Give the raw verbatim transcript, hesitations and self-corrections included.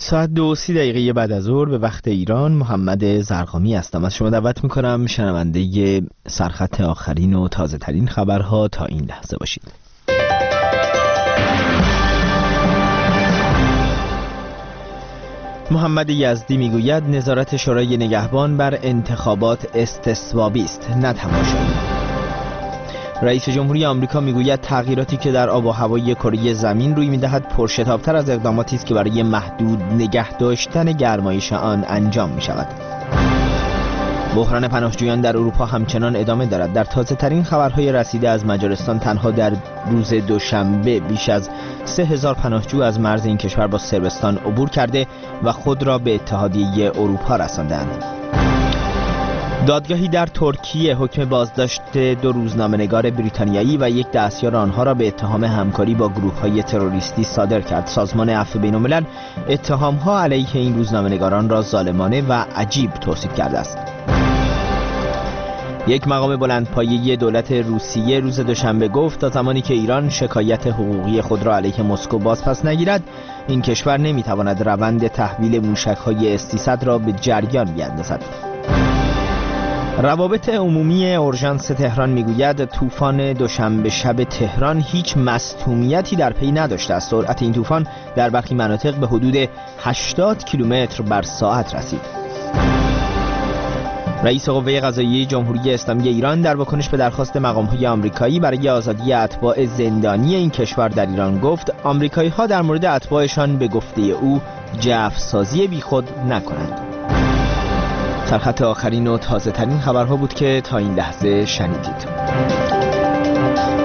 ساعت دو سی دقیقه بعد از ظهر به وقت ایران، محمد زرقامی هستم. از شما دعوت میکنم شنونده سرخط آخرین و تازه ترین خبرها تا این لحظه باشید. محمد یزدی میگوید نظارت شورای نگهبان بر انتخابات استصوابی است نه تماشایی. رئیس جمهوری آمریکا میگوید تغییراتی که در آب و هوای کره زمین روی میدهد پرشتاب‌تر از اقداماتی است که برای محدود نگه داشتن گرمایش آن انجام میشود. بحران پناهجویان در اروپا همچنان ادامه دارد. در تازه ترین خبرهای رسیده از مجارستان تنها در روز دوشنبه بیش از سه هزار پناهجو از مرز این کشور با صربستان عبور کرده و خود را به اتحادیه اروپا رساندند. دادگاهی در ترکیه حکم بازداشت دو روزنامه‌نگار بریتانیایی و یک دستیار آنها را به اتهام همکاری با گروه‌های تروریستی صادر کرد. سازمان عفو بین‌الملل اتهام‌ها علیه این روزنامه‌نگاران را ظالمانه و عجیب توصیف کرده است. یک مقام بلندپایه دولت روسیه روز دوشنبه گفت تا زمانی که ایران شکایت حقوقی خود را علیه مسکو بازپس نگیرد، این کشور نمی‌تواند روند تحویل موشک‌های اس سیصد را به جریان بیاندازد. روابط عمومی اورژانس تهران میگوید طوفان دوشنبه شب تهران هیچ مصدومیتی در پی نداشته است. سرعت این طوفان در برخی مناطق به حدود هشتاد کیلومتر بر ساعت رسید. رئیس قوه قضاییه جمهوری اسلامی ایران در واکنش به درخواست مقام‌های آمریکایی برای آزادی اتباع زندانی این کشور در ایران گفت آمریکایی‌ها در مورد اتباعشان به گفته او جعف‌سازی بیخود نکنند. سرخط آخرین و تازه ترین خبرها بود که تا این لحظه شنیدید.